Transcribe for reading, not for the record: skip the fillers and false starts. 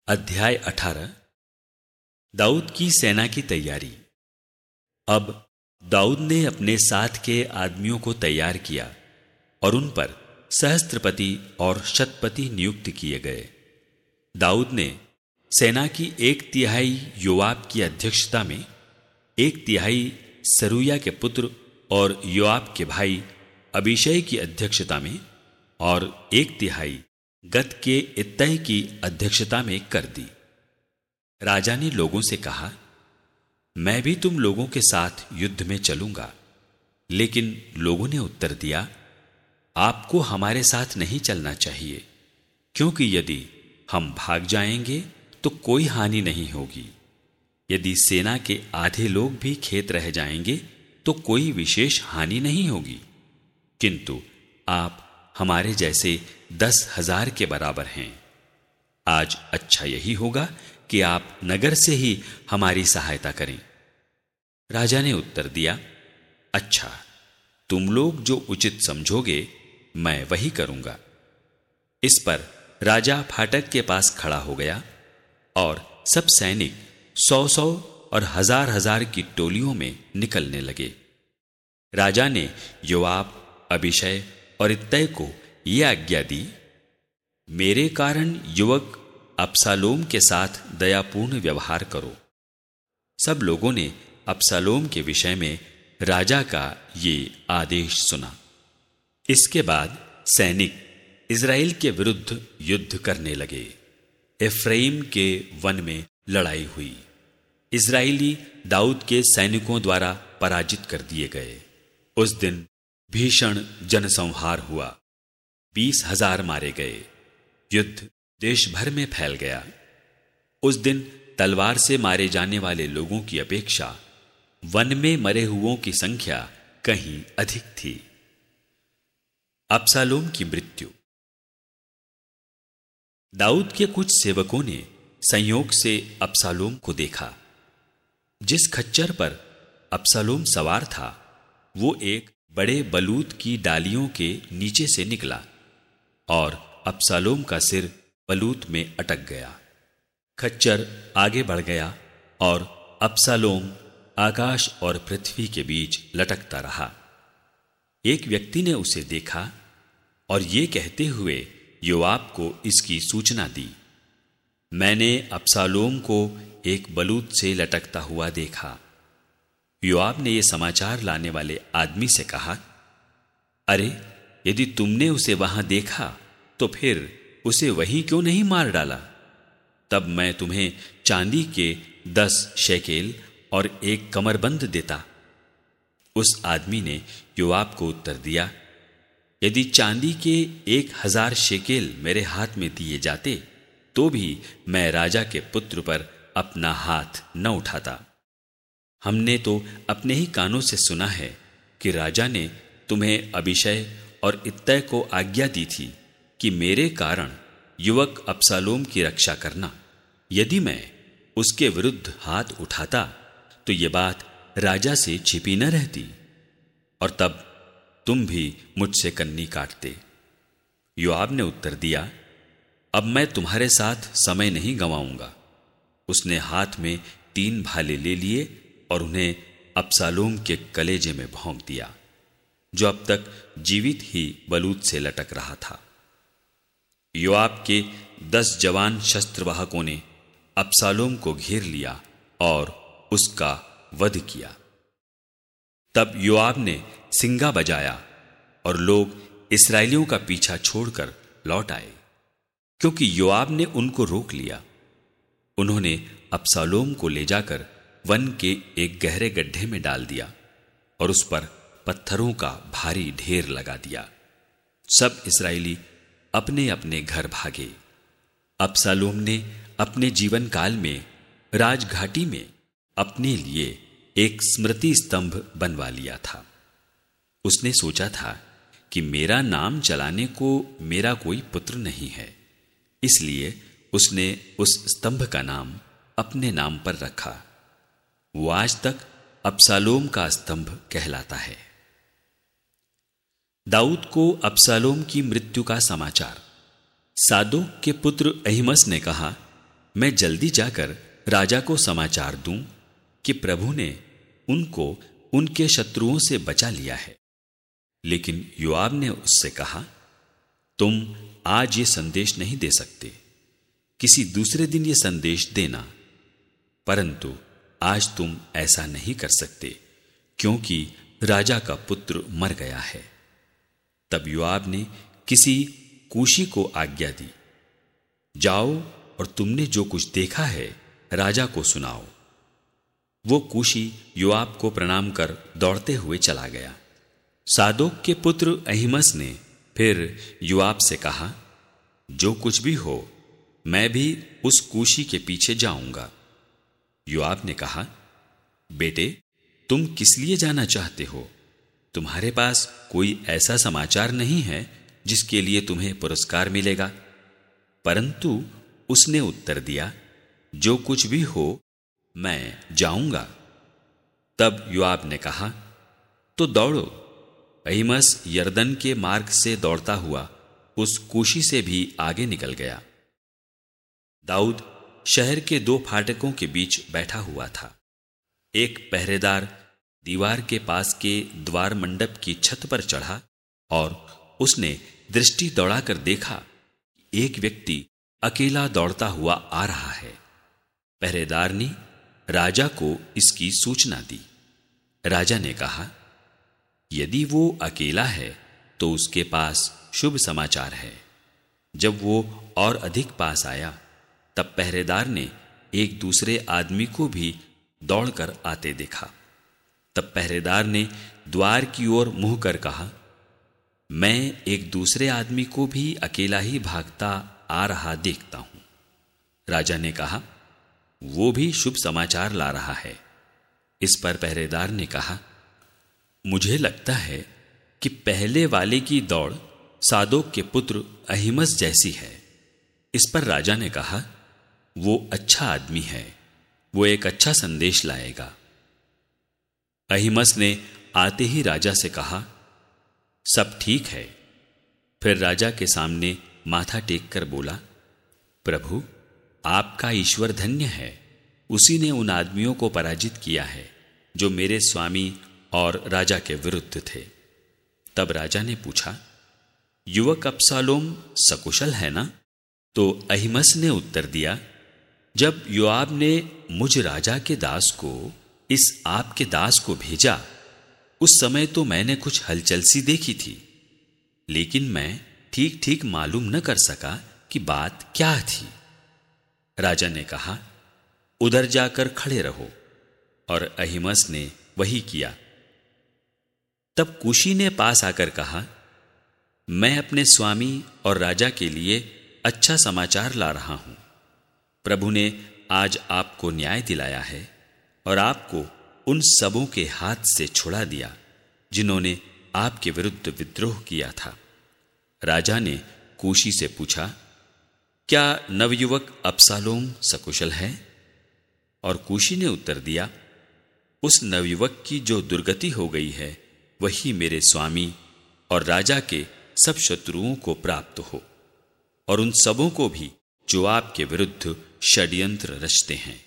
अध्याय 18। दाऊद की सेना की तैयारी। अब दाऊद ने अपने साथ के आदमियों को तैयार किया और उन पर सहस्त्रपति और शतपति नियुक्त किए गए। दाऊद ने सेना की 1/3 योआब की अध्यक्षता में, 1/3 सरूया के पुत्र और योआब के भाई अबीशै की अध्यक्षता में और 1/3 गत के इत्तै की अध्यक्षता में कर दी। राजा ने लोगों से कहा, मैं भी तुम लोगों के साथ युद्ध में चलूंगा। लेकिन लोगों ने उत्तर दिया, आपको हमारे साथ नहीं चलना चाहिए, क्योंकि यदि हम भाग जाएंगे तो कोई हानि नहीं होगी। यदि सेना के आधे लोग भी खेत रह जाएंगे तो कोई विशेष हानि नहीं होगी, किंतु आप हमारे जैसे 10,000 के बराबर हैं। आज अच्छा यही होगा कि आप नगर से ही हमारी सहायता करें। राजा ने उत्तर दिया, अच्छा, तुम लोग जो उचित समझोगे मैं वही करूंगा। इस पर राजा फाटक के पास खड़ा हो गया और सब सैनिक 100-100 और 1000-1000 की टोलियों में निकलने लगे। राजा ने योआब, अबीशै और इत्तै को यह आज्ञा दी, मेरे कारण युवक अबशालोम के साथ दयापूर्ण व्यवहार करो। सब लोगों ने अबशालोम के विषय में राजा का ये आदेश सुना। इसके बाद सैनिक इज़राइल के विरुद्ध युद्ध करने लगे। एफ्राइम के वन में लड़ाई हुई। इज़राइली दाऊद के सैनिकों द्वारा पराजित कर दिए गए। उस दिन भीषण जनसंहार हुआ। 20,000 मारे गए। युद्ध देश भर में फैल गया। उस दिन तलवार से मारे जाने वाले लोगों की अपेक्षा वन में मरे हुओं की संख्या कहीं अधिक थी। अबशालोम की मृत्यु। दाऊद के कुछ सेवकों ने संयोग से अबशालोम को देखा। जिस खच्चर पर अबशालोम सवार था वो एक बड़े बलूत की डालियों के नीचे से निकला और अबशालोम का सिर बलूत में अटक गया। खच्चर आगे बढ़ गया और अबशालोम आकाश और पृथ्वी के बीच लटकता रहा। एक व्यक्ति ने उसे देखा और ये कहते हुए योआब को इसकी सूचना दी, मैंने अबशालोम को एक बलूत से लटकता हुआ देखा। योआब ने यह समाचार लाने वाले आदमी से कहा, अरे, यदि तुमने उसे वहां देखा तो फिर उसे वहीं क्यों नहीं मार डाला? तब मैं तुम्हें चांदी के 10 शेकेल और एक कमरबंद देता। उस आदमी ने योआब को उत्तर दिया, यदि चांदी के 1000 शेकेल मेरे हाथ में दिए जाते तो भी मैं राजा के पुत्र पर अपना हाथ न उठाता। हमने तो अपने ही कानों से सुना है कि राजा ने तुम्हें अबीशै और इत्तै को आज्ञा दी थी कि मेरे कारण युवक अबशालोम की रक्षा करना। यदि मैं उसके विरुद्ध हाथ उठाता तो ये बात राजा से छिपी न रहती और तब तुम भी मुझसे कन्नी काटते। योआब ने उत्तर दिया, अब मैं तुम्हारे साथ समय नहीं गंवाऊंगा। उसने हाथ में 3 भाले ले लिए और उन्हें अबशालोम के कलेजे में भोंक दिया, जो अब तक जीवित ही बलूत से लटक रहा था। योआब के 10 जवान शस्त्रवाहकों ने अबशालोम को घेर लिया और उसका वध किया। तब योआब ने सिंगा बजाया और लोग इस्राएलियों का पीछा छोड़कर लौट आए, क्योंकि योआब ने उनको रोक लिया। उन्होंने अबशालोम को ले जाकर वन के एक गहरे गड्ढे में डाल दिया और उस पर पत्थरों का भारी ढेर लगा दिया। सब इस्राएली अपने अपने घर भागे। अबशालोम ने अपने जीवन काल में राजघाटी में अपने लिए एक स्मृति स्तंभ बनवा लिया था। उसने सोचा था कि मेरा नाम चलाने को मेरा कोई पुत्र नहीं है, इसलिए उसने उस स्तंभ का नाम अपने नाम पर रखा। वो आज तक अबशालोम का स्तंभ कहलाता है। दाऊद को अबशालोम की मृत्यु का समाचार। सादोक के पुत्र अहीमस ने कहा, मैं जल्दी जाकर राजा को समाचार दूं कि प्रभु ने उनको उनके शत्रुओं से बचा लिया है। लेकिन योआब ने उससे कहा, तुम आज ये संदेश नहीं दे सकते, किसी दूसरे दिन ये संदेश देना, परंतु आज तुम ऐसा नहीं कर सकते, क्योंकि राजा का पुत्र मर गया है। तब योआब ने किसी कूशी को आज्ञा दी, जाओ और तुमने जो कुछ देखा है राजा को सुनाओ। वो कूशी योआब को प्रणाम कर दौड़ते हुए चला गया। सादोक के पुत्र अहीमस ने फिर योआब से कहा, जो कुछ भी हो मैं भी उस कूशी के पीछे जाऊंगा। योआब ने कहा, बेटे तुम किस लिए जाना चाहते हो? तुम्हारे पास कोई ऐसा समाचार नहीं है जिसके लिए तुम्हें पुरस्कार मिलेगा। परंतु उसने उत्तर दिया, जो कुछ भी हो मैं जाऊंगा। तब योआब ने कहा, तो दौड़ो। अहीमस यरदन के मार्ग से दौड़ता हुआ उस कूशी से भी आगे निकल गया। दाऊद शहर के 2 फाटकों के बीच बैठा हुआ था। एक पहरेदार दीवार के पास के द्वार मंडप की छत पर चढ़ा और उसने दृष्टि दौड़ाकर देखा, एक व्यक्ति अकेला दौड़ता हुआ आ रहा है। पहरेदार ने राजा को इसकी सूचना दी। राजा ने कहा, यदि वो अकेला है तो उसके पास शुभ समाचार है। जब वो और अधिक पास आया तब पहरेदार ने एक दूसरे आदमी को भी दौड़कर आते देखा। तब पहरेदार ने द्वार की ओर मुंह कर कहा, मैं एक दूसरे आदमी को भी अकेला ही भागता आ रहा देखता हूं। राजा ने कहा, वो भी शुभ समाचार ला रहा है। इस पर पहरेदार ने कहा, मुझे लगता है कि पहले वाले की दौड़ सादोक के पुत्र अहीमस जैसी है। इस पर राजा ने कहा, वो अच्छा आदमी है, वो एक अच्छा संदेश लाएगा। अहीमस ने आते ही राजा से कहा, सब ठीक है। फिर राजा के सामने माथा टेक कर बोला, प्रभु आपका ईश्वर धन्य है, उसी ने उन आदमियों को पराजित किया है जो मेरे स्वामी और राजा के विरुद्ध थे। तब राजा ने पूछा, युवक अबशालोम सकुशल है ना? तो अहीमस ने उत्तर दिया, जब योआब ने मुझ राजा के दास को इस आपके दास को भेजा, उस समय तो मैंने कुछ हलचल सी देखी थी, लेकिन मैं ठीक ठीक मालूम न कर सका कि बात क्या थी। राजा ने कहा, उधर जाकर खड़े रहो, और अहीमस ने वही किया। तब कूशी ने पास आकर कहा, मैं अपने स्वामी और राजा के लिए अच्छा समाचार ला रहा हूं। प्रभु ने आज आपको न्याय दिलाया है और आपको उन सबों के हाथ से छुड़ा दिया जिन्होंने आपके विरुद्ध विद्रोह किया था। राजा ने कूशी से पूछा, क्या नवयुवक अबशालोम सकुशल है? और कूशी ने उत्तर दिया, उस नवयुवक की जो दुर्गति हो गई है वही मेरे स्वामी और राजा के सब शत्रुओं को प्राप्त हो, और उन सबों को भी जो आपके विरुद्ध षड्यंत्र रचते हैं।